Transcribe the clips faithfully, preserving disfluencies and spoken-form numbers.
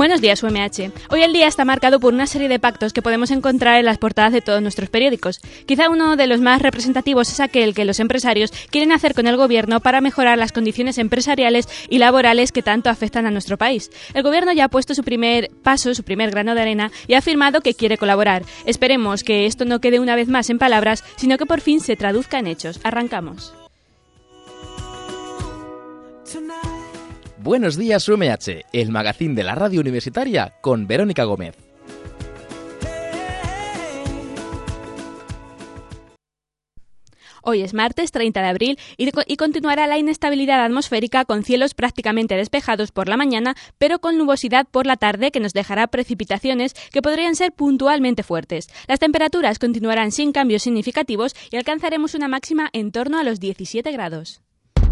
Buenos días, U M H. Hoy el día está marcado por una serie de pactos que podemos encontrar en las portadas de todos nuestros periódicos. Quizá uno de los más representativos es aquel que los empresarios quieren hacer con el gobierno para mejorar las condiciones empresariales y laborales que tanto afectan a nuestro país. El gobierno ya ha puesto su primer paso, su primer grano de arena y ha afirmado que quiere colaborar. Esperemos que esto no quede una vez más en palabras, sino que por fin se traduzca en hechos. Arrancamos. Buenos días, U M H, el magazín de la radio universitaria con Verónica Gómez. Hoy es martes treinta de abril y, de, y continuará la inestabilidad atmosférica con cielos prácticamente despejados por la mañana, pero con nubosidad por la tarde que nos dejará precipitaciones que podrían ser puntualmente fuertes. Las temperaturas continuarán sin cambios significativos y alcanzaremos una máxima en torno a los diecisiete grados.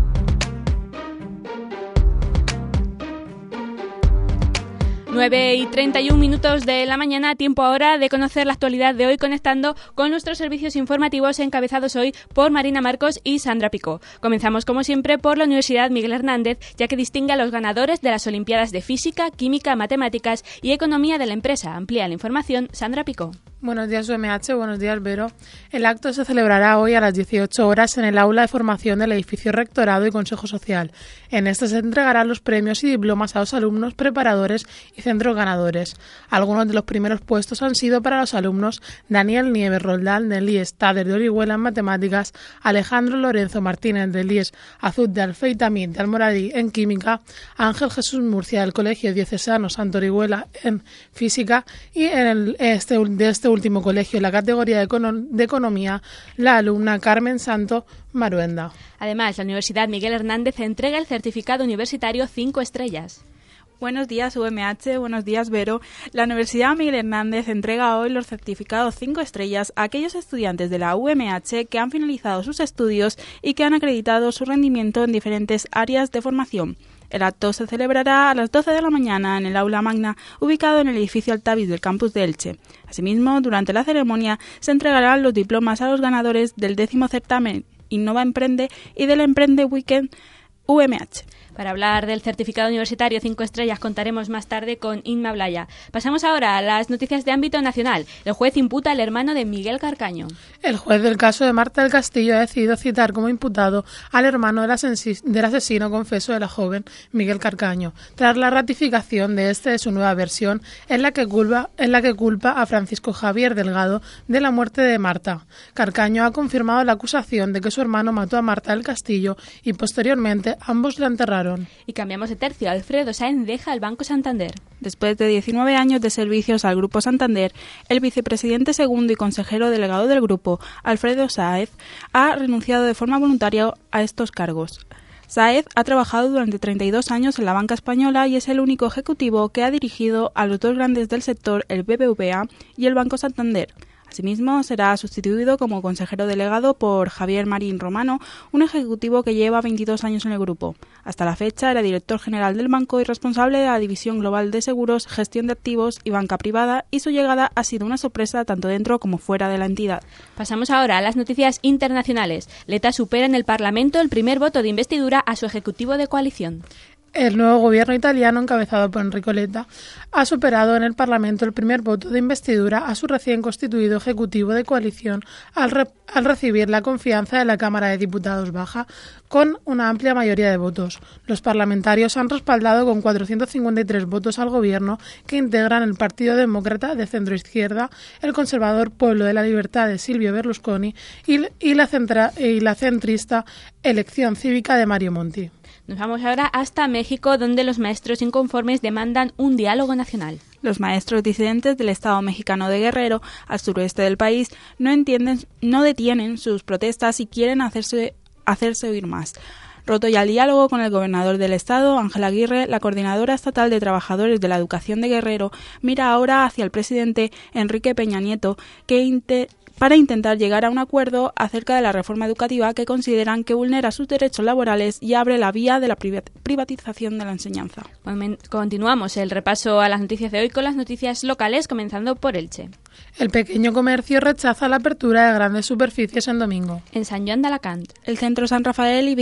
nueve y treinta y un minutos de la mañana, tiempo ahora de conocer la actualidad de hoy conectando con nuestros servicios informativos encabezados hoy por Marina Marcos y Sandra Picó. Comenzamos como siempre por la Universidad Miguel Hernández, ya que distingue a los ganadores de las Olimpiadas de Física, Química, Matemáticas y Economía de la empresa. Amplía la información Sandra Picó. Buenos días U M H, buenos días Vero. El acto se celebrará hoy a las dieciocho horas en el aula de formación del edificio Rectorado y Consejo Social. En este se entregarán los premios y diplomas a los alumnos, preparadores y centros ganadores. Algunos de los primeros puestos han sido para los alumnos Daniel Nieves Roldán del I E S Tader de Orihuela en Matemáticas, Alejandro Lorenzo Martínez del I E S Azud de Alfeitamid de Almoradí en Química, Ángel Jesús Murcia del Colegio Diocesano Santo Orihuela en Física y en el, este, de este último colegio en la categoría de, econo- de Economía, la alumna Carmen Santo Maruenda. Además, la Universidad Miguel Hernández entrega el certificado universitario cinco estrellas. Buenos días U M H, buenos días Vero. La Universidad Miguel Hernández entrega hoy los certificados cinco estrellas a aquellos estudiantes de la U M H que han finalizado sus estudios y que han acreditado su rendimiento en diferentes áreas de formación. El acto se celebrará a las doce de la mañana en el aula magna ubicado en el edificio Altavis del campus de Elche. Asimismo, durante la ceremonia se entregarán los diplomas a los ganadores del décimo certamen Innova Emprende y del Emprende Weekend U M H. Para hablar del certificado universitario cinco estrellas contaremos más tarde con Inma Blaya. Pasamos ahora a las noticias de ámbito nacional. El juez imputa al hermano de Miguel Carcaño. El juez del caso de Marta del Castillo ha decidido citar como imputado al hermano del, asensi- del asesino confeso de la joven Miguel Carcaño, tras la ratificación de este de su nueva versión en la que culpa, en la que culpa a Francisco Javier Delgado de la muerte de Marta. Carcaño ha confirmado la acusación de que su hermano mató a Marta del Castillo y posteriormente ambos la enterraron. Y cambiamos de tercio. Alfredo Sáenz deja el Banco Santander. Después de diecinueve años de servicios al Grupo Santander, el vicepresidente segundo y consejero delegado del grupo, Alfredo Sáenz, ha renunciado de forma voluntaria a estos cargos. Sáenz ha trabajado durante treinta y dos años en la banca española y es el único ejecutivo que ha dirigido a los dos grandes del sector, el B B V A y el Banco Santander. Asimismo, será sustituido como consejero delegado por Javier Marín Romano, un ejecutivo que lleva veintidós años en el grupo. Hasta la fecha era director general del banco y responsable de la División Global de Seguros, Gestión de Activos y Banca Privada, y su llegada ha sido una sorpresa tanto dentro como fuera de la entidad. Pasamos ahora a las noticias internacionales. Letta supera en el Parlamento el primer voto de investidura a su ejecutivo de coalición. El nuevo gobierno italiano, encabezado por Enrico Letta, ha superado en el Parlamento el primer voto de investidura a su recién constituido Ejecutivo de coalición al, re- al recibir la confianza de la Cámara de Diputados Baja con una amplia mayoría de votos. Los parlamentarios han respaldado con cuatrocientos cincuenta y tres votos al gobierno que integran el Partido Demócrata de centro-izquierda, el conservador Pueblo de la Libertad de Silvio Berlusconi y, y, la, centra- y la centrista Elección Cívica de Mario Monti. Nos vamos ahora hasta México, donde los maestros inconformes demandan un diálogo nacional. Los maestros disidentes del Estado mexicano de Guerrero, al suroeste del país, no entienden, no detienen sus protestas y quieren hacerse, hacerse oír más. Roto ya el diálogo con el gobernador del estado, Ángel Aguirre, la coordinadora estatal de trabajadores de la educación de Guerrero mira ahora hacia el presidente Enrique Peña Nieto, que inte- para intentar llegar a un acuerdo acerca de la reforma educativa que consideran que vulnera sus derechos laborales y abre la vía de la privatización de la enseñanza. Continuamos el repaso a las noticias de hoy con las noticias locales, comenzando por Elche. El pequeño comercio rechaza la apertura de grandes superficies en domingo. En Sant Joan d'Alacant. El Centro San Rafael y Vicente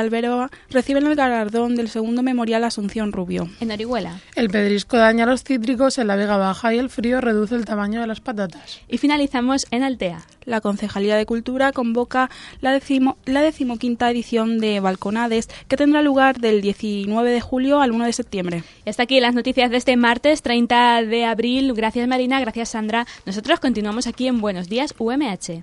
Alberoa reciben el galardón del segundo Memorial Asunción Rubio. En Orihuela. El pedrisco daña los cítricos en la Vega Baja y el frío reduce el tamaño de las patatas. Y finalizamos en Altea. La Concejalía de Cultura convoca la, decimo, la decimoquinta edición de Balconades, que tendrá lugar del diecinueve de julio al uno de septiembre. Y hasta aquí las noticias de este martes treinta de abril. Gracias Marina, gracias Sandra. Nosotros continuamos aquí en Buenos Días U M H.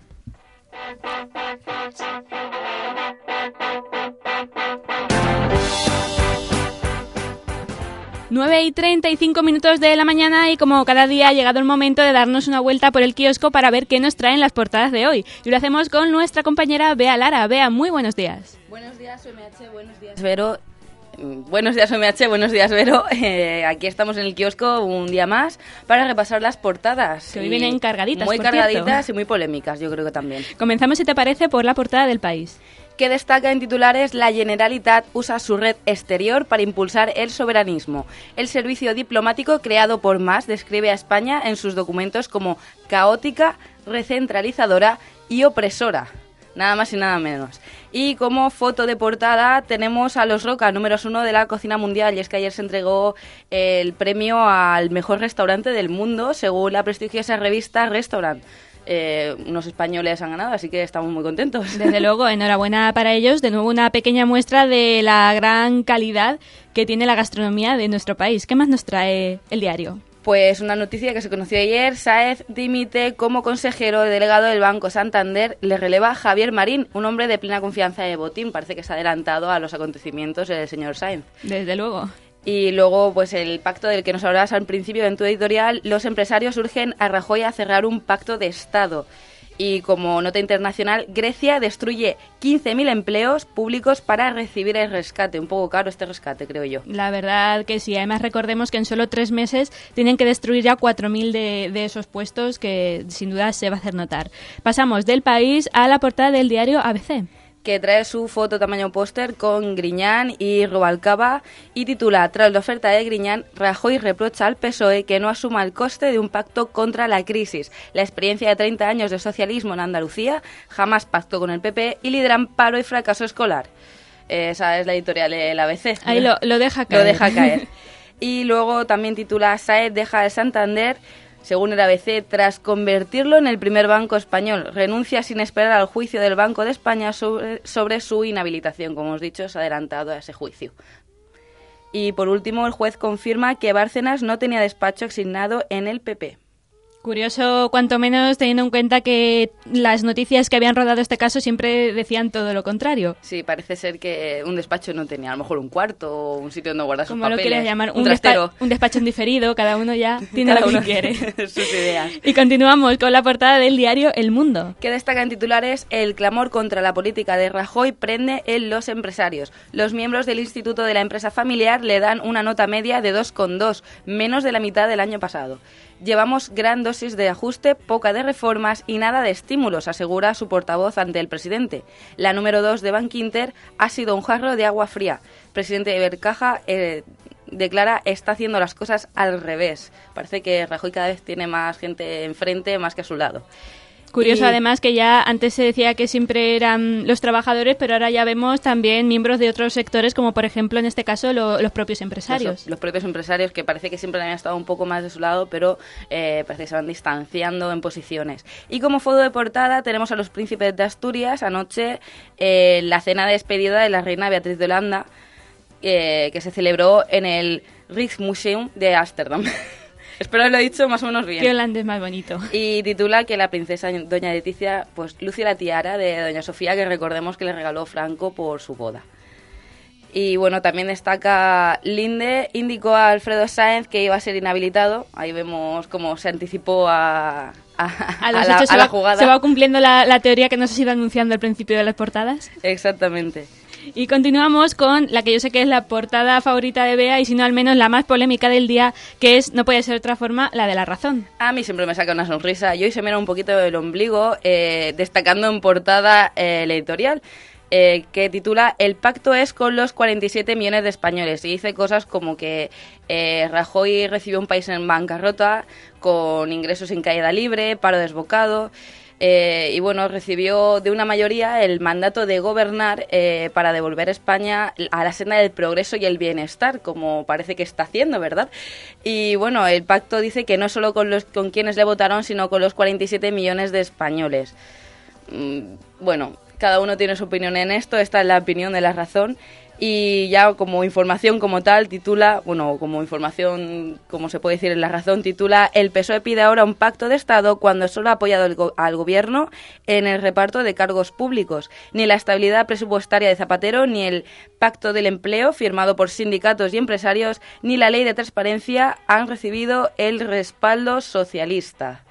nueve y treinta y cinco minutos de la mañana y como cada día ha llegado el momento de darnos una vuelta por el kiosco para ver qué nos traen las portadas de hoy. Y lo hacemos con nuestra compañera Bea Lara. Bea, muy buenos días. Buenos días, U M H, buenos días, Vero. Buenos días, U M H, buenos días, Vero. Eh, aquí estamos en el kiosco un día más para repasar las portadas. Que hoy vienen cargaditas, Muy por cargaditas cierto. Y muy polémicas, yo creo que también. Comenzamos, si te parece, por la portada del País. Que destaca en titulares: la Generalitat usa su red exterior para impulsar el soberanismo. El servicio diplomático creado por Mas describe a España en sus documentos como caótica, recentralizadora y opresora. Nada más y nada menos. Y como foto de portada tenemos a los Roca, números uno de la cocina mundial. Y es que ayer se entregó el premio al mejor restaurante del mundo, según la prestigiosa revista Restaurant. Eh, unos españoles han ganado, así que estamos muy contentos. Desde luego, enhorabuena para ellos. De nuevo una pequeña muestra de la gran calidad que tiene la gastronomía de nuestro país. ¿Qué más nos trae el diario? Pues una noticia que se conoció ayer: Sáez dimite como consejero delegado del Banco Santander, le releva Javier Marín, un hombre de plena confianza de Botín. Parece que se ha adelantado a los acontecimientos el señor Sáenz. Desde luego. Y luego, pues el pacto del que nos hablabas al principio en tu editorial: los empresarios urgen a Rajoy a cerrar un pacto de Estado. Y como nota internacional, Grecia destruye quince mil empleos públicos para recibir el rescate. Un poco caro este rescate, creo yo. La verdad que sí. Además, recordemos que en solo tres meses tienen que destruir ya cuatro mil de, de esos puestos, que sin duda se va a hacer notar. Pasamos del País a la portada del diario A B C, que trae su foto tamaño póster con Griñán y Rubalcaba y titula: tras la oferta de Griñán, Rajoy reprocha al P S O E que no asuma el coste de un pacto contra la crisis. La experiencia de treinta años de socialismo en Andalucía, jamás pactó con el P P y lideran paro y fracaso escolar. Esa es la editorial del A B C. Ahí lo, lo deja caer. Lo deja caer. Y luego también titula: Sáez deja el Santander, según el A B C, tras convertirlo en el primer banco español. Renuncia sin esperar al juicio del Banco de España sobre, sobre su inhabilitación. Como hemos dicho, se ha adelantado a ese juicio. Y por último, el juez confirma que Bárcenas no tenía despacho asignado en el P P. Curioso, cuanto menos, teniendo en cuenta que las noticias que habían rodado este caso siempre decían todo lo contrario. Sí, parece ser que un despacho no tenía, a lo mejor un cuarto o un sitio donde guardar sus Como papeles. Como lo quieres llamar, un, un trastero. Despa- un despacho en diferido, cada uno ya tiene Cada lo que uno quiere. sus ideas. Y continuamos con la portada del diario El Mundo. Que destaca en titulares: el clamor contra la política de Rajoy prende en los empresarios. Los miembros del Instituto de la Empresa Familiar le dan una nota media de dos coma dos, menos de la mitad del año pasado. Llevamos gran dosis de ajuste, poca de reformas y nada de estímulos, asegura su portavoz ante el presidente. La número dos de Bankinter ha sido un jarro de agua fría. El presidente de Ibercaja eh, declara: está haciendo las cosas al revés. Parece que Rajoy cada vez tiene más gente enfrente, más que a su lado. Curioso, y... además, que ya antes se decía que siempre eran los trabajadores, pero ahora ya vemos también miembros de otros sectores, como por ejemplo, en este caso, lo, los propios empresarios. Los, los propios empresarios, que parece que siempre habían estado un poco más de su lado, pero eh, parece que se van distanciando en posiciones. Y como foto de portada tenemos a los príncipes de Asturias, anoche, eh, la cena de despedida de la reina Beatriz de Holanda, eh, que se celebró en el Rijksmuseum de Ámsterdam. Espero haberlo dicho más o menos bien. Qué holandés más bonito. Y titula que la princesa doña Leticia pues luce la tiara de doña Sofía, que recordemos que le regaló Franco por su boda. Y bueno, también destaca: Linde indicó a Alfredo Sáenz que iba a ser inhabilitado. Ahí vemos cómo se anticipó a, a, a, los a, la, hechos a se la va, jugada. Se va cumpliendo la, la teoría que nos ha ido anunciando al principio de las portadas. Exactamente. Y continuamos con la que yo sé que es la portada favorita de Bea, y si no al menos la más polémica del día, que es, no puede ser de otra forma, la de La Razón. A mí siempre me saca una sonrisa. Y hoy se me era un poquito el ombligo, eh, destacando en portada eh, el editorial, eh, que titula: el pacto es con los cuarenta y siete millones de españoles. Y dice cosas como que eh, Rajoy recibió un país en bancarrota, con ingresos en caída libre, paro desbocado. Eh, y bueno, recibió de una mayoría el mandato de gobernar eh, para devolver España a la senda del progreso y el bienestar, como parece que está haciendo, ¿verdad? Y bueno, el pacto dice que no solo con, los, con quienes le votaron, sino con los cuarenta y siete millones de españoles. Mm, bueno, cada uno tiene su opinión en esto, esta es la opinión de La Razón. Y ya como información como tal titula, bueno, como información, como se puede decir en La Razón, titula: el P S O E pide ahora un pacto de Estado cuando solo ha apoyado el go- al gobierno en el reparto de cargos públicos. Ni la estabilidad presupuestaria de Zapatero, ni el pacto del empleo firmado por sindicatos y empresarios, ni la ley de transparencia han recibido el respaldo socialista.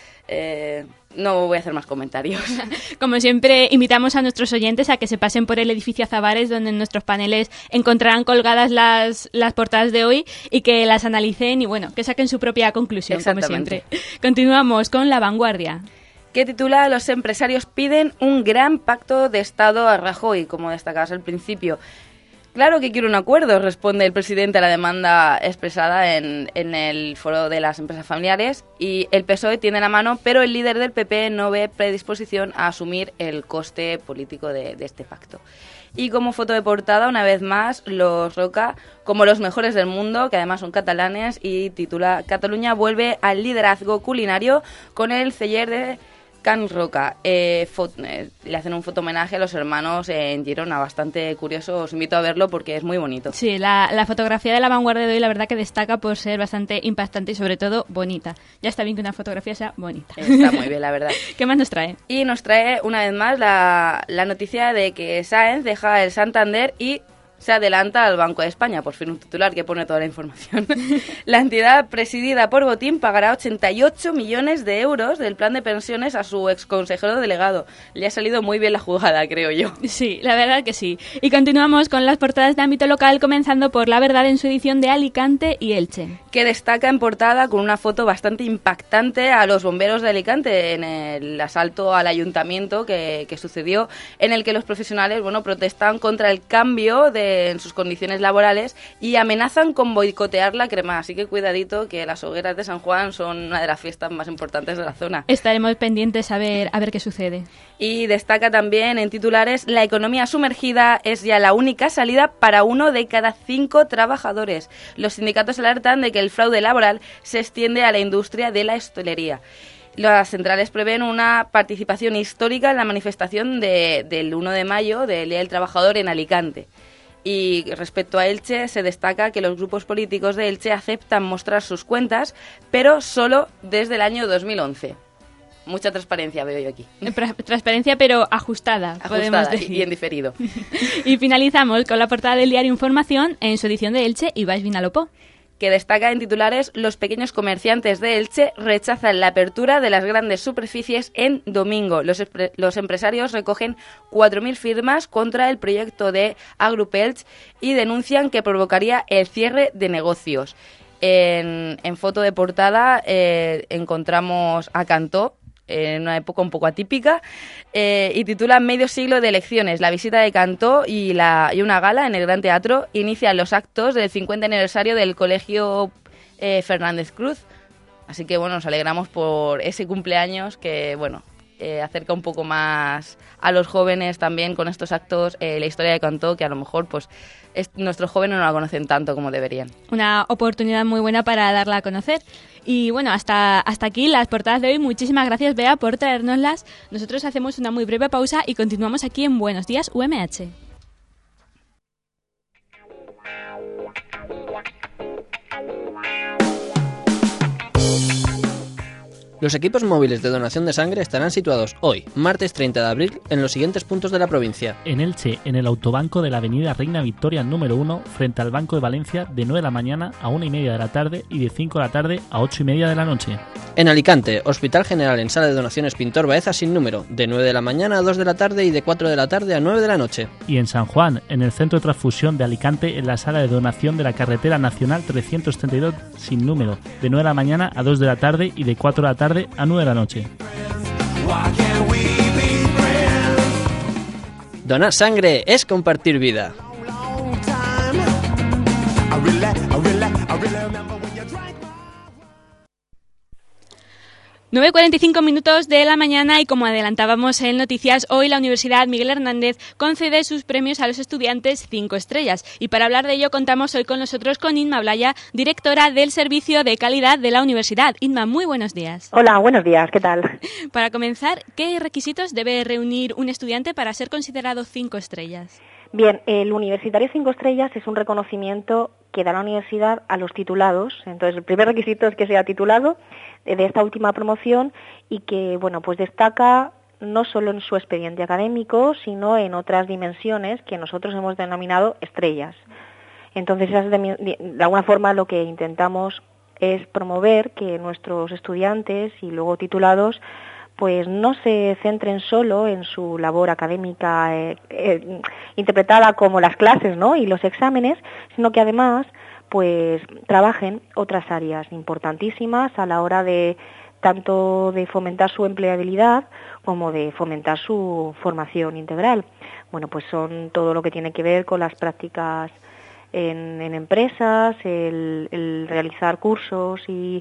Eh... No voy a hacer más comentarios. Como siempre, invitamos a nuestros oyentes a que se pasen por el edificio Azabares, donde en nuestros paneles encontrarán colgadas las, las portadas de hoy y que las analicen y, bueno, que saquen su propia conclusión, como siempre. Continuamos con La Vanguardia, que titula: los empresarios piden un gran pacto de Estado a Rajoy, como destacabas al principio. Claro que quiero un acuerdo, responde el presidente a la demanda expresada en, en el foro de las empresas familiares, y el P S O E tiene la mano, pero el líder del P P no ve predisposición a asumir el coste político de, de este pacto. Y como foto de portada, una vez más, los Roca como los mejores del mundo, que además son catalanes, y titula: Cataluña vuelve al liderazgo culinario con el celler de Can Roca. Eh, eh, le hacen un fotohomenaje a los hermanos en Girona, bastante curioso, os invito a verlo porque es muy bonito. Sí, la, la fotografía de La Vanguardia de hoy la verdad que destaca por ser bastante impactante y sobre todo bonita. Ya está bien que una fotografía sea bonita. Está muy bien, la verdad. ¿Qué más nos trae? Y nos trae una vez más la, la noticia de que Sáenz deja el Santander y se adelanta al Banco de España, por fin un titular que pone toda la información. La entidad presidida por Botín pagará ochenta y ocho millones de euros del plan de pensiones a su exconsejero delegado. Le ha salido muy bien la jugada, creo yo. Sí, la verdad que sí. Y continuamos con las portadas de ámbito local, comenzando por La Verdad en su edición de Alicante y Elche, que destaca en portada con una foto bastante impactante a los bomberos de Alicante en el asalto al ayuntamiento que, que sucedió, en el que los profesionales, bueno, protestan contra el cambio de en sus condiciones laborales y amenazan con boicotear la crema, así que cuidadito, que las hogueras de San Juan son una de las fiestas más importantes de la zona. Estaremos pendientes a ver, a ver qué sucede. Y destaca también en titulares: la economía sumergida es ya la única salida para uno de cada cinco trabajadores. Los sindicatos alertan de que el fraude laboral se extiende a la industria de la hostelería. Las centrales prevén una participación histórica en la manifestación de, del uno de mayo, del Día del Trabajador, en Alicante. Y respecto a Elche, se destaca que los grupos políticos de Elche aceptan mostrar sus cuentas, pero solo desde el año dos mil once. Mucha transparencia veo yo aquí. Transparencia, pero ajustada, ajustada podemos decir. Y en diferido. Y finalizamos con la portada del diario Información en su edición de Elche y Baix Vinalopó, que destaca en titulares: los pequeños comerciantes de Elche rechazan la apertura de las grandes superficies en domingo. Los, los empresarios recogen cuatro mil firmas contra el proyecto de Agrupelch y denuncian que provocaría el cierre de negocios. En, en foto de portada eh, encontramos a Cantó, en una época un poco atípica, eh, y titula: medio siglo de elecciones. La visita de Cantó y, la, y una gala en el Gran Teatro inician los actos del cincuenta aniversario del Colegio eh, Fernández Cruz. Así que, bueno, nos alegramos por ese cumpleaños que, bueno, eh, acerca un poco más a los jóvenes también con estos actos, eh, la historia de Cantó, que a lo mejor, pues, es, nuestros jóvenes no la conocen tanto como deberían. Una oportunidad muy buena para darla a conocer. Y bueno, hasta, hasta aquí las portadas de hoy. Muchísimas gracias, Bea, por traérnoslas. Nosotros hacemos una muy breve pausa y continuamos aquí en Buenos Días U M H. Los equipos móviles de donación de sangre estarán situados hoy, martes treinta de abril, en los siguientes puntos de la provincia. En Elche, en el autobanco de la avenida Reina Victoria número uno, frente al Banco de Valencia, de nueve de la mañana a una y media de la tarde y de cinco de la tarde a ocho y media de la noche. En Alicante, Hospital General en Sala de Donaciones Pintor Baeza sin número, de nueve de la mañana a dos de la tarde y de cuatro de la tarde a nueve de la noche. Y en San Juan, en el Centro de Transfusión de Alicante, en la Sala de Donación de la Carretera Nacional trescientos treinta y dos sin número, de nueve de la mañana a dos de la tarde y de cuatro de la tarde a nueve de la noche. Donar sangre es compartir vida. nueve y cuarenta y cinco minutos de la mañana y como adelantábamos en Noticias, hoy la Universidad Miguel Hernández concede sus premios a los estudiantes cinco estrellas. Y para hablar de ello contamos hoy con nosotros con Inma Blaya, directora del Servicio de Calidad de la Universidad. Inma, muy buenos días. Hola, buenos días, ¿qué tal? Para comenzar, ¿qué requisitos debe reunir un estudiante para ser considerado cinco estrellas? Bien, el Universitario cinco estrellas es un reconocimiento que da la universidad a los titulados. Entonces, el primer requisito es que sea titulado de esta última promoción y que, bueno, pues destaca no solo en su expediente académico, sino en otras dimensiones que nosotros hemos denominado estrellas. Entonces, de, de alguna forma lo que intentamos es promover que nuestros estudiantes y luego titulados pues no se centren solo en su labor académica eh, eh, interpretada como las clases, ¿no?, y los exámenes, sino que además pues trabajen otras áreas importantísimas a la hora de tanto de fomentar su empleabilidad como de fomentar su formación integral. Bueno, pues son todo lo que tiene que ver con las prácticas en, en empresas, el, el realizar cursos y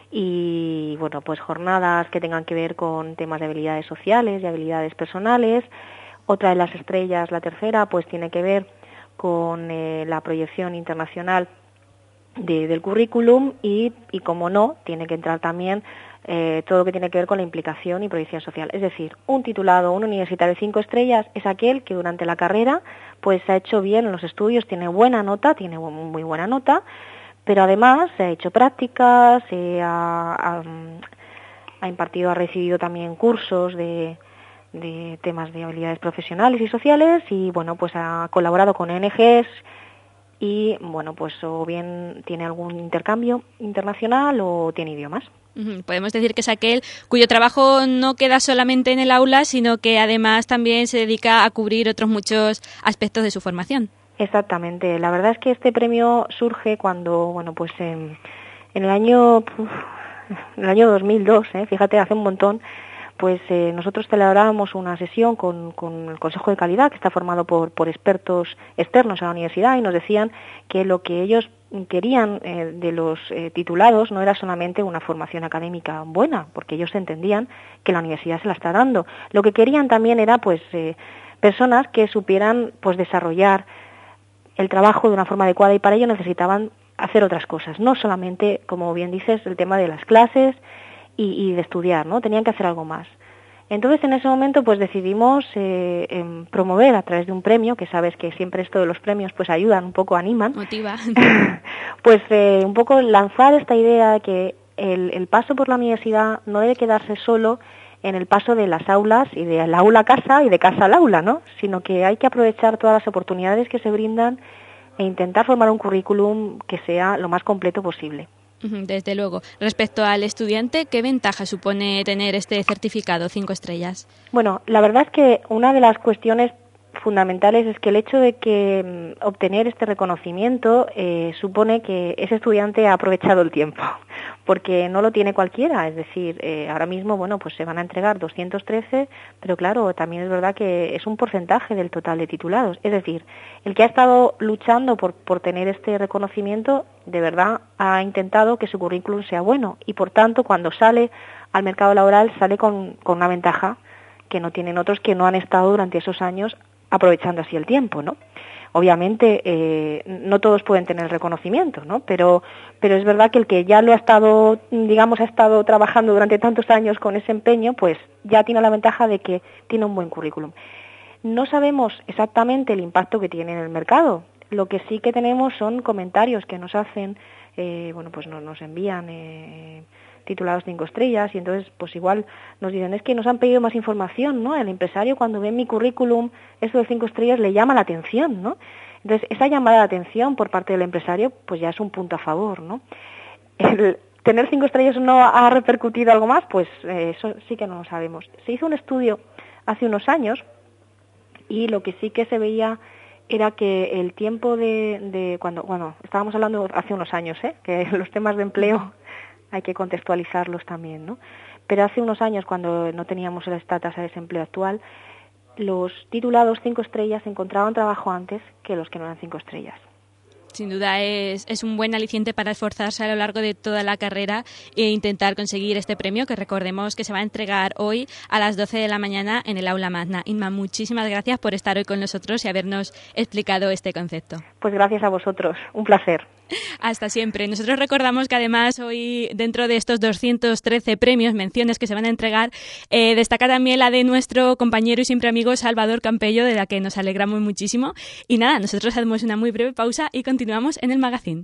y bueno, pues jornadas que tengan que ver con temas de habilidades sociales y habilidades personales. Otra de las estrellas, la tercera, pues tiene que ver con eh, la proyección internacional de, del currículum y, y, como no, tiene que entrar también eh, todo lo que tiene que ver con la implicación y proyección social. Es decir, un titulado, un universitario de cinco estrellas es aquel que durante la carrera pues ha hecho bien en los estudios, tiene buena nota, tiene muy buena nota, pero además se ha hecho prácticas, eh, ha, ha, ha impartido, ha recibido también cursos de, de temas de habilidades profesionales y sociales y bueno, pues ha colaborado con O N Ges y bueno, pues o bien tiene algún intercambio internacional o tiene idiomas. Podemos decir que es aquel cuyo trabajo no queda solamente en el aula, sino que además también se dedica a cubrir otros muchos aspectos de su formación. Exactamente. La verdad es que este premio surge cuando, bueno, pues en, en el año uf, en el año dos mil dos, ¿eh? Fíjate, hace un montón, pues eh, nosotros celebrábamos una sesión con, con el Consejo de Calidad, que está formado por, por expertos externos a la universidad, y nos decían que lo que ellos querían eh, de los eh, titulados no era solamente una formación académica buena, porque ellos entendían que la universidad se la está dando. Lo que querían también era, pues, eh, personas que supieran, pues, desarrollar el trabajo de una forma adecuada, y para ello necesitaban hacer otras cosas, no solamente, como bien dices, el tema de las clases y, y de estudiar, ¿no? Tenían que hacer algo más. Entonces, en ese momento, pues decidimos eh, eh, promover a través de un premio, que sabes que siempre esto de los premios pues ayudan un poco, animan. Motiva. Pues eh, un poco lanzar esta idea de que el, el paso por la universidad no debe quedarse solo en el paso de las aulas y de la aula a casa y de casa al aula, ¿no? Sino que hay que aprovechar todas las oportunidades que se brindan e intentar formar un currículum que sea lo más completo posible. Desde luego. Respecto al estudiante, ¿qué ventaja supone tener este certificado cinco estrellas? Bueno, la verdad es que una de las cuestiones fundamentales es que el hecho de que mm, obtener este reconocimiento eh, supone que ese estudiante ha aprovechado el tiempo, porque no lo tiene cualquiera. Es decir, eh, ahora mismo, bueno, pues se van a entregar doscientos trece, pero claro, también es verdad que es un porcentaje del total de titulados. Es decir, el que ha estado luchando por, por tener este reconocimiento, de verdad ha intentado que su currículum sea bueno, y por tanto, cuando sale al mercado laboral, sale con, con una ventaja que no tienen otros que no han estado durante esos años aprovechando así el tiempo, ¿no? Obviamente eh, no todos pueden tener reconocimiento, ¿no? Pero, pero es verdad que el que ya lo ha estado, digamos, ha estado trabajando durante tantos años con ese empeño, pues ya tiene la ventaja de que tiene un buen currículum. No sabemos exactamente el impacto que tiene en el mercado. Lo que sí que tenemos son comentarios que nos hacen, eh, bueno, pues nos, nos envían eh, titulados cinco estrellas, y entonces pues igual nos dicen, es que nos han pedido más información, ¿no? El empresario, cuando ve mi currículum, esto de cinco estrellas le llama la atención, ¿no? Entonces, esa llamada de atención por parte del empresario, pues ya es un punto a favor, ¿no? El tener cinco estrellas no ha repercutido algo más, pues eh, eso sí que no lo sabemos. Se hizo un estudio hace unos años, y lo que sí que se veía era que el tiempo de, de cuando, bueno, estábamos hablando hace unos años, ¿eh? Que los temas de empleo hay que contextualizarlos también, ¿no? Pero hace unos años, cuando no teníamos esta tasa de desempleo actual, los titulados cinco estrellas encontraban trabajo antes que los que no eran cinco estrellas. Sin duda es, es un buen aliciente para esforzarse a lo largo de toda la carrera e intentar conseguir este premio, que recordemos que se va a entregar hoy a las doce de la mañana en el Aula Magna. Inma, muchísimas gracias por estar hoy con nosotros y habernos explicado este concepto. Pues gracias a vosotros, un placer. Hasta siempre. Nosotros recordamos que además hoy, dentro de estos doscientos trece premios, menciones que se van a entregar, eh, destaca también la de nuestro compañero y siempre amigo Salvador Campello, de la que nos alegramos muchísimo. Y nada, nosotros hacemos una muy breve pausa y continuamos en el magazine.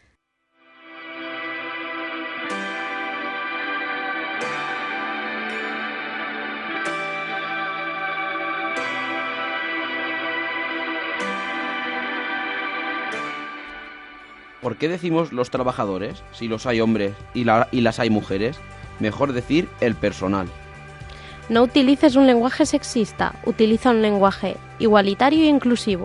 ¿Por qué decimos los trabajadores si los hay hombres y, la, y las hay mujeres? Mejor decir el personal. No utilices un lenguaje sexista, utiliza un lenguaje igualitario e inclusivo.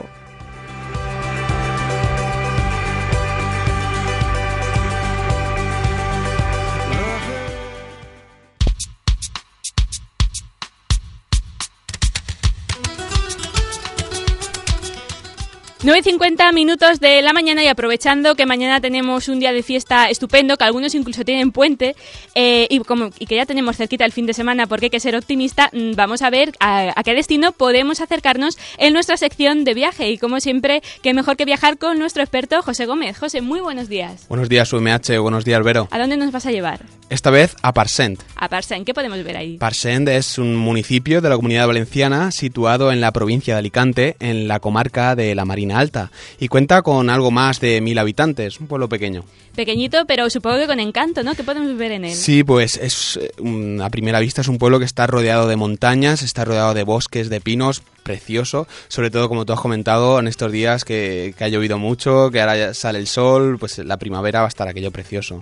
nueve y cincuenta minutos de la mañana, y aprovechando que mañana tenemos un día de fiesta estupendo, que algunos incluso tienen puente, eh, y, como, y que ya tenemos cerquita el fin de semana porque hay que ser optimista, vamos a ver a, a qué destino podemos acercarnos en nuestra sección de viaje. Y como siempre, qué mejor que viajar con nuestro experto José Gómez. José, muy buenos días. Buenos días, U M H, buenos días, Vero. ¿A dónde nos vas a llevar? Esta vez a Parcent. A Parcent, ¿qué podemos ver ahí? Parcent es un municipio de la Comunidad Valenciana situado en la provincia de Alicante, en la comarca de la Marina Alta, y cuenta con algo más de mil habitantes, un pueblo pequeño. Pequeñito, pero supongo que con encanto, ¿no? ¿Qué podemos ver en él? Sí, pues es a primera vista es un pueblo que está rodeado de montañas, está rodeado de bosques, de pinos, precioso, sobre todo como tú has comentado en estos días que, que ha llovido mucho, que ahora ya sale el sol, pues la primavera va a estar aquello precioso.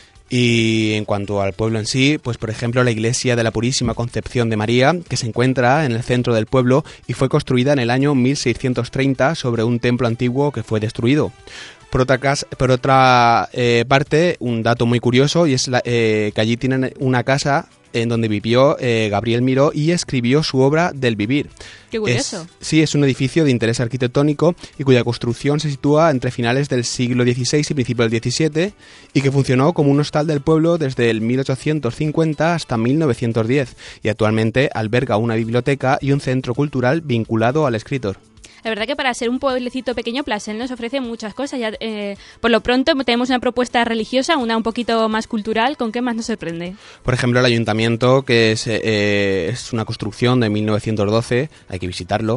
Y en cuanto al pueblo en sí, pues por ejemplo la iglesia de la Purísima Concepción de María, que se encuentra en el centro del pueblo y fue construida en el año mil seiscientos treinta sobre un templo antiguo que fue destruido. Por otra, casa, por otra eh, parte, un dato muy curioso, y es la, eh, que allí tienen una casa en donde vivió eh, Gabriel Miró y escribió su obra Del Vivir. ¡Qué curioso! Es, sí, es un edificio de interés arquitectónico y cuya construcción se sitúa entre finales del siglo dieciséis y principios del diecisiete, y que funcionó como un hostal del pueblo desde el mil ochocientos cincuenta hasta mil novecientos diez, y actualmente alberga una biblioteca y un centro cultural vinculado al escritor. La verdad que para ser un pueblecito pequeño, Plasent nos ofrece muchas cosas. Ya, eh, por lo pronto tenemos una propuesta religiosa, una un poquito más cultural. ¿Con qué más nos sorprende? Por ejemplo, el ayuntamiento, que es, eh, es una construcción de mil novecientos doce, hay que visitarlo,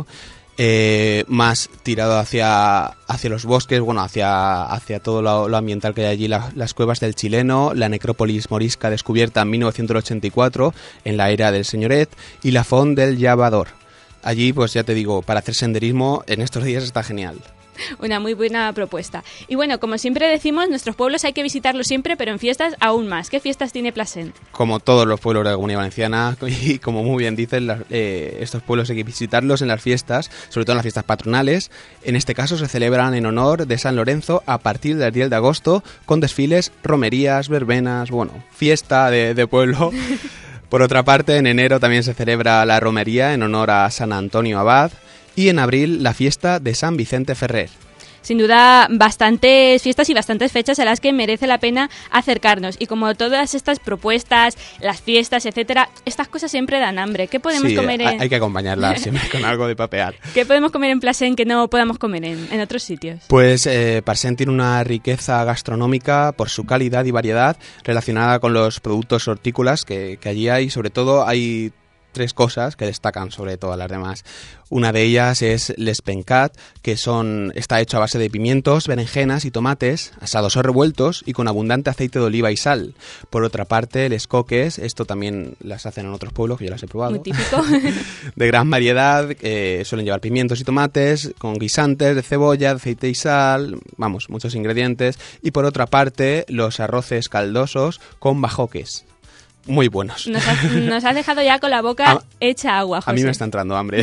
eh, más tirado hacia, hacia los bosques, bueno, hacia, hacia todo lo, lo ambiental que hay allí, la, las cuevas del Chileno, la necrópolis morisca descubierta en mil novecientos ochenta y cuatro, en la era del Señoret, y la Font del Llavador. Allí, pues ya te digo, para hacer senderismo en estos días está genial. Una muy buena propuesta. Y bueno, como siempre decimos, nuestros pueblos hay que visitarlos siempre, pero en fiestas aún más. ¿Qué fiestas tiene Plasent? Como todos los pueblos de la Comunidad Valenciana, y como muy bien dicen, las, eh, estos pueblos hay que visitarlos en las fiestas, sobre todo en las fiestas patronales. En este caso se celebran en honor de San Lorenzo a partir del diez de agosto, con desfiles, romerías, verbenas, bueno, fiesta de, de pueblo. Por otra parte, en enero también se celebra la romería en honor a San Antonio Abad, y en abril la fiesta de San Vicente Ferrer. Sin duda, bastantes fiestas y bastantes fechas a las que merece la pena acercarnos. Y como todas estas propuestas, las fiestas, etcétera, estas cosas siempre dan hambre. ¿Qué podemos sí, comer en...? hay que acompañarlas siempre con algo de papear. ¿Qué podemos comer en Plasent que no podamos comer en, en otros sitios? Pues eh, Parcent tiene una riqueza gastronómica por su calidad y variedad relacionada con los productos hortícolas que, que allí hay. Sobre todo hay tres cosas que destacan sobre todas las demás. Una de ellas es l'espencat, que son, está hecho a base de pimientos, berenjenas y tomates, asados o revueltos y con abundante aceite de oliva y sal. Por otra parte, les coques, esto también las hacen en otros pueblos, que yo las he probado. Muy típico. De gran variedad, eh, suelen llevar pimientos y tomates, con guisantes de cebolla, de aceite y sal, vamos, muchos ingredientes. Y por otra parte, los arroces caldosos con bajoques. Muy buenos. Nos has, nos has dejado ya con la boca a, hecha agua, José. A mí me está entrando hambre.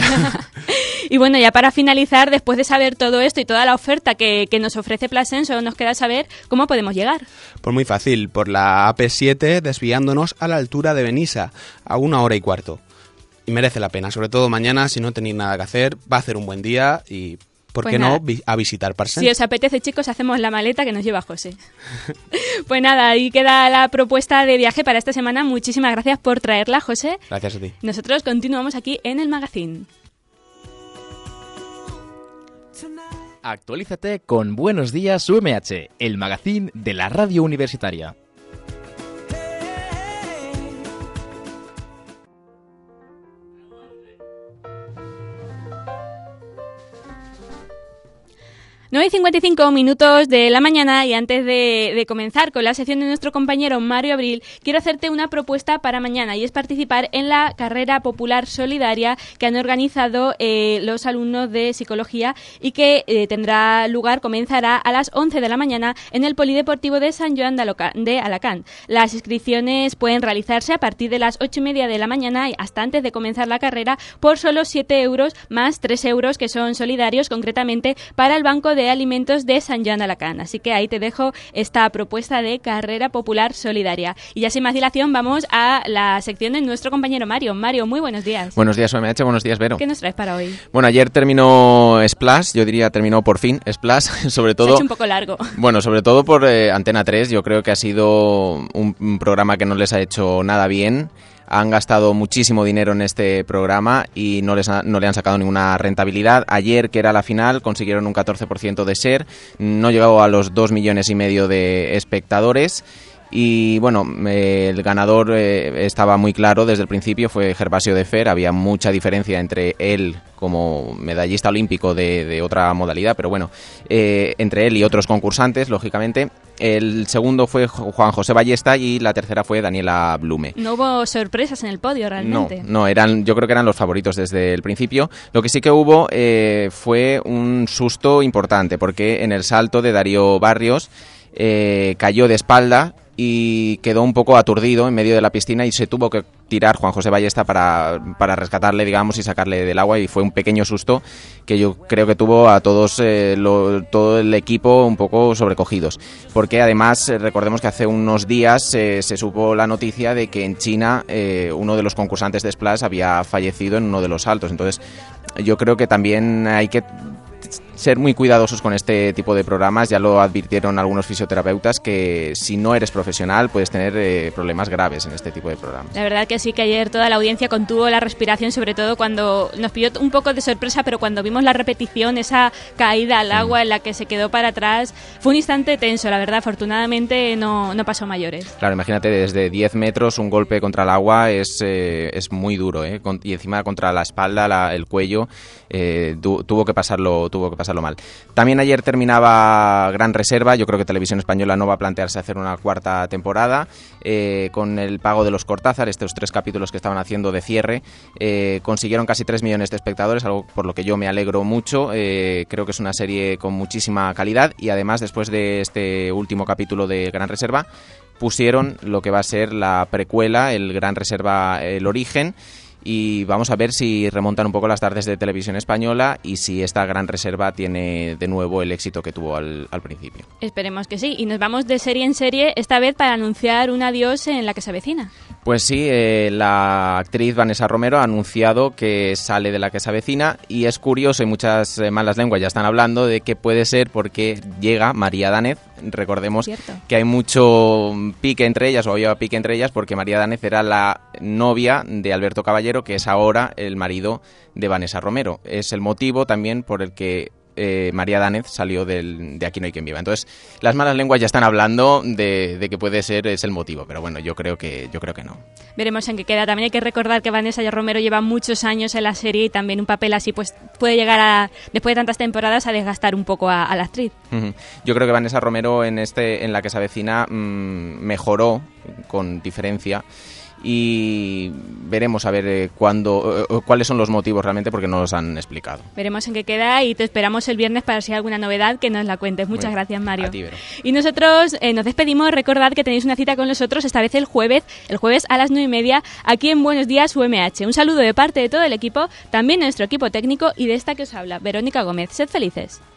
Y bueno, ya para finalizar, después de saber todo esto y toda la oferta que, que nos ofrece Plasent, solo nos queda saber cómo podemos llegar. Pues muy fácil, por la A P siete, desviándonos a la altura de Benissa, a una hora y cuarto. Y merece la pena, sobre todo mañana, si no tenéis nada que hacer, va a hacer un buen día y ¿por Pues qué nada. no vi- a visitar Parcent? Si os apetece, chicos, hacemos la maleta que nos lleva José. Pues nada, ahí queda la propuesta de viaje para esta semana. Muchísimas gracias por traerla, José. Gracias a ti. Nosotros continuamos aquí en el magazine. Actualízate con Buenos Días U M H, el magazine de la radio universitaria. nueve y cincuenta y cinco minutos de la mañana y antes de, de comenzar con la sección de nuestro compañero Mario Abril, quiero hacerte una propuesta para mañana y es participar en la carrera popular solidaria que han organizado eh, los alumnos de psicología y que eh, tendrá lugar, comenzará a las once de la mañana en el Polideportivo de San Joan de, Aloca- de Alacant. Las inscripciones pueden realizarse a partir de las ocho y media de la mañana y hasta antes de comenzar la carrera por solo siete euros más tres euros que son solidarios concretamente para el Banco de Alimentos de San Joan de Alacant. Así que ahí te dejo esta propuesta de carrera popular solidaria. Y ya sin más dilación vamos a la sección de nuestro compañero Mario. Mario, muy buenos días. Buenos días, U M H, buenos días, Vero. ¿Qué nos traes para hoy? Bueno, ayer terminó Splash, yo diría terminó por fin Splash, sobre todo... Se ha hecho un poco largo. Bueno, sobre todo por eh, Antena tres, yo creo que ha sido un, un programa que no les ha hecho nada bien. Han gastado muchísimo dinero en este programa y no, les ha, no le han sacado ninguna rentabilidad. Ayer, que era la final, consiguieron un catorce por ciento de share, no llegó a los dos millones y medio de espectadores. Y bueno, eh, el ganador eh, estaba muy claro desde el principio, fue Gervasio de Fer. Había mucha diferencia entre él como medallista olímpico de, de otra modalidad, pero bueno, eh, entre él y otros concursantes, lógicamente. El segundo fue Juan José Ballesta y la tercera fue Daniela Blume. No hubo sorpresas en el podio realmente. No, no, eran, yo creo que eran los favoritos desde el principio. Lo que sí que hubo eh, fue un susto importante, porque en el salto de Darío Barrios eh, cayó de espalda y quedó un poco aturdido en medio de la piscina y se tuvo que tirar Juan José Ballesta para, para rescatarle, digamos, y sacarle del agua, y fue un pequeño susto que yo creo que tuvo a todos eh, lo, todo el equipo un poco sobrecogidos, porque además eh, recordemos que hace unos días eh, se supo la noticia de que en China eh, uno de los concursantes de Splash había fallecido en uno de los saltos. Entonces yo creo que también hay que ser muy cuidadosos con este tipo de programas. Ya lo advirtieron algunos fisioterapeutas, que si no eres profesional puedes tener eh, problemas graves en este tipo de programas. La verdad que sí, que ayer toda la audiencia contuvo la respiración, sobre todo cuando nos pilló un poco de sorpresa, pero cuando vimos la repetición, esa caída al agua en la que se quedó para atrás, fue un instante tenso, la verdad. Afortunadamente no, no pasó mayores. Claro, imagínate, desde diez metros un golpe contra el agua es, eh, es muy duro, ¿eh? Con, y encima contra la espalda, la, el cuello, eh, tu, tuvo que pasarlo tuvo que pasarlo mal. También ayer terminaba Gran Reserva. Yo creo que Televisión Española no va a plantearse hacer una cuarta temporada, eh, con el pago de los Cortázar, estos tres capítulos que estaban haciendo de cierre. Eh, consiguieron casi tres millones de espectadores, algo por lo que yo me alegro mucho. Eh, creo que es una serie con muchísima calidad, y además después de este último capítulo de Gran Reserva pusieron lo que va a ser la precuela, el Gran Reserva, el origen. Y vamos a ver si remontan un poco las tardes de Televisión Española y si esta Gran Reserva tiene de nuevo el éxito que tuvo al, al principio. Esperemos que sí. Y nos vamos de serie en serie, esta vez para anunciar un adiós en la que se avecina. Pues sí, eh, la actriz Vanessa Romero ha anunciado que sale de la que se avecina, y es curioso, y muchas eh, malas lenguas ya están hablando de que puede ser porque llega María Danez. Recordemos Cierto. que hay mucho pique entre ellas, o había pique entre ellas, porque María Danez era la novia de Alberto Caballero, que es ahora el marido de Vanessa Romero. Es el motivo también por el que eh, María Danez salió del, de Aquí no hay quien viva. Entonces, las malas lenguas ya están hablando de, de que puede ser es el motivo, pero bueno, yo creo que yo creo que no. Veremos en qué queda. También hay que recordar que Vanessa Romero lleva muchos años en la serie, y también un papel así pues puede llegar a, después de tantas temporadas, a desgastar un poco a, a la actriz. Uh-huh. Yo creo que Vanessa Romero en este en la que se avecina mmm, mejoró con diferencia. Y veremos a ver eh, cuándo, eh, cuáles son los motivos realmente, porque no los han explicado. Veremos en qué queda, y te esperamos el viernes para si hay alguna novedad que nos la cuentes. Muchas Muy gracias, Mario. A ti, Vero. Y nosotros eh, nos despedimos. Recordad que tenéis una cita con nosotros, esta vez el jueves, el jueves a las nueve y media, aquí en Buenos Días U M H. Un saludo de parte de todo el equipo, también nuestro equipo técnico, y de esta que os habla, Verónica Gómez. Sed felices.